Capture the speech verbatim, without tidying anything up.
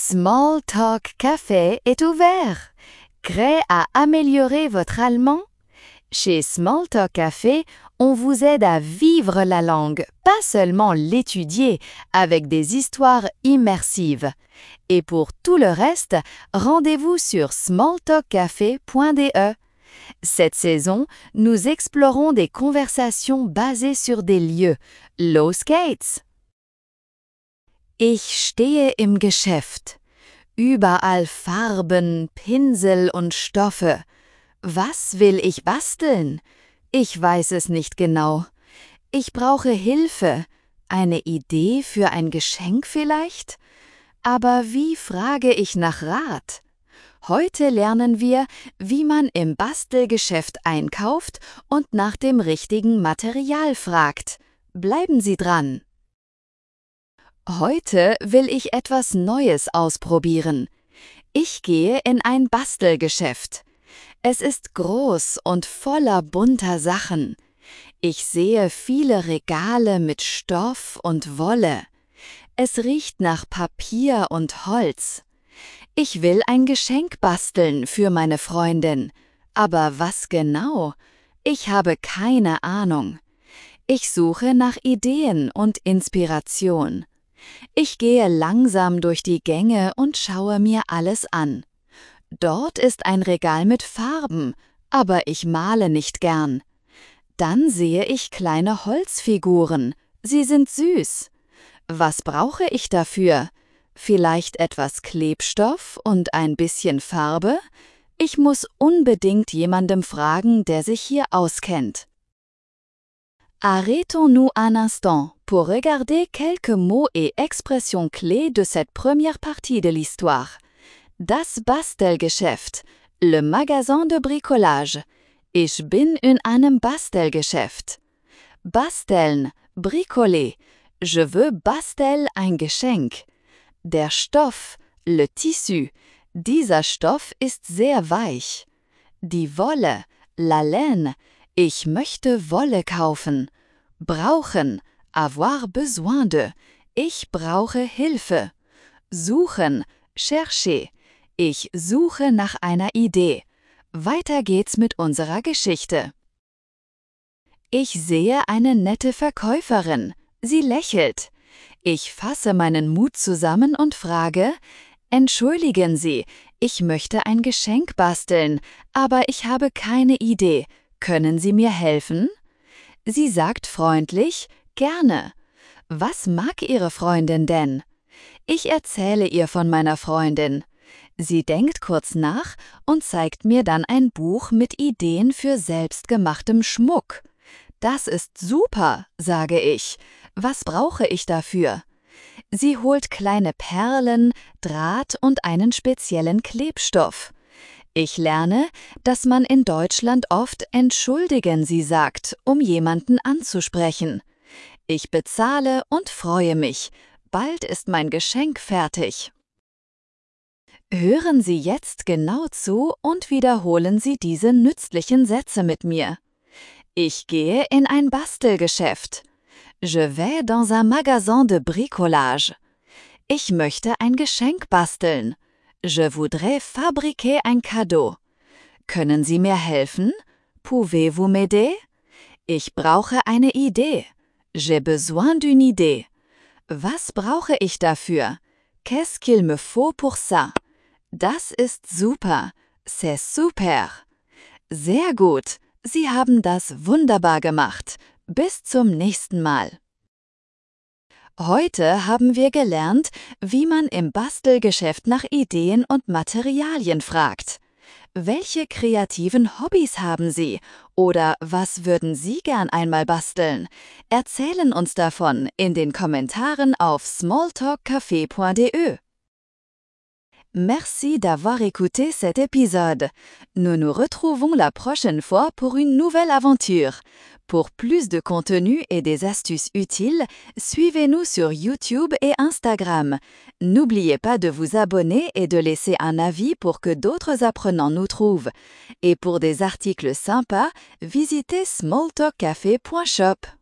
Small Talk Café est ouvert. Prêt à améliorer votre allemand? Chez Small Talk Café, on vous aide à vivre la langue, pas seulement l'étudier, avec des histoires immersives. Et pour tout le reste, rendez-vous sur small talk café point d e. Cette saison, nous explorons des conversations basées sur des lieux. Los geht's! Ich stehe im Geschäft. Überall Farben, Pinsel und Stoffe. Was will ich basteln? Ich weiß es nicht genau. Ich brauche Hilfe. Eine Idee für ein Geschenk vielleicht? Aber wie frage ich nach Rat? Heute lernen wir, wie man im Bastelgeschäft einkauft und nach dem richtigen Material fragt. Bleiben Sie dran! Heute will ich etwas Neues ausprobieren. Ich gehe in ein Bastelgeschäft. Es ist groß und voller bunter Sachen. Ich sehe viele Regale mit Stoff und Wolle. Es riecht nach Papier und Holz. Ich will ein Geschenk basteln für meine Freundin. Aber was genau? Ich habe keine Ahnung. Ich suche nach Ideen und Inspiration. Ich gehe langsam durch die Gänge und schaue mir alles an. Dort ist ein Regal mit Farben, aber ich male nicht gern. Dann sehe ich kleine Holzfiguren. Sie sind süß. Was brauche ich dafür? Vielleicht etwas Klebstoff und ein bisschen Farbe? Ich muss unbedingt jemandem fragen, der sich hier auskennt. Arrêtons-nous un instant pour regarder quelques mots et expressions clés de cette première partie de l'histoire. Das Bastelgeschäft, le magasin de bricolage. Ich bin in einem Bastelgeschäft. Basteln, bricoler. Je veux bastel ein Geschenk. Der Stoff, le tissu. Dieser Stoff ist sehr weich. Die Wolle, la laine. Ich möchte Wolle kaufen. Brauchen, avoir besoin de. Ich brauche Hilfe. Suchen, chercher. Ich suche nach einer Idee. Weiter geht's mit unserer Geschichte. Ich sehe eine nette Verkäuferin. Sie lächelt. Ich fasse meinen Mut zusammen und frage: Entschuldigen Sie, ich möchte ein Geschenk basteln, aber ich habe keine Idee. Können Sie mir helfen? Sie sagt freundlich: Gerne. Was mag Ihre Freundin denn? Ich erzähle ihr von meiner Freundin. Sie denkt kurz nach und zeigt mir dann ein Buch mit Ideen für selbstgemachtem Schmuck. Das ist super, sage ich. Was brauche ich dafür? Sie holt kleine Perlen, Draht und einen speziellen Klebstoff. Ich lerne, dass man in Deutschland oft entschuldigen Sie sagt, um jemanden anzusprechen. Ich bezahle und freue mich. Bald ist mein Geschenk fertig. Hören Sie jetzt genau zu und wiederholen Sie diese nützlichen Sätze mit mir. Ich gehe in ein Bastelgeschäft. Je vais dans un magasin de bricolage. Ich möchte ein Geschenk basteln. Je voudrais fabriquer un cadeau. Können Sie mir helfen? Pouvez-vous m'aider? Ich brauche eine Idee. J'ai besoin d'une idée. Was brauche ich dafür? Qu'est-ce qu'il me faut pour ça? Das ist super. C'est super. Sehr gut. Sie haben das wunderbar gemacht. Bis zum nächsten Mal. Heute haben wir gelernt, wie man im Bastelgeschäft nach Ideen und Materialien fragt. Welche kreativen Hobbys haben Sie? Oder was würden Sie gern einmal basteln? Erzählen uns davon in den Kommentaren auf small talk café point d e. Merci d'avoir écouté cet épisode. Nous nous retrouvons la prochaine fois pour une nouvelle aventure. Pour plus de contenu et des astuces utiles, suivez-nous sur YouTube et Instagram. N'oubliez pas de vous abonner et de laisser un avis pour que d'autres apprenants nous trouvent. Et pour des articles sympas, visitez small talk café point shop.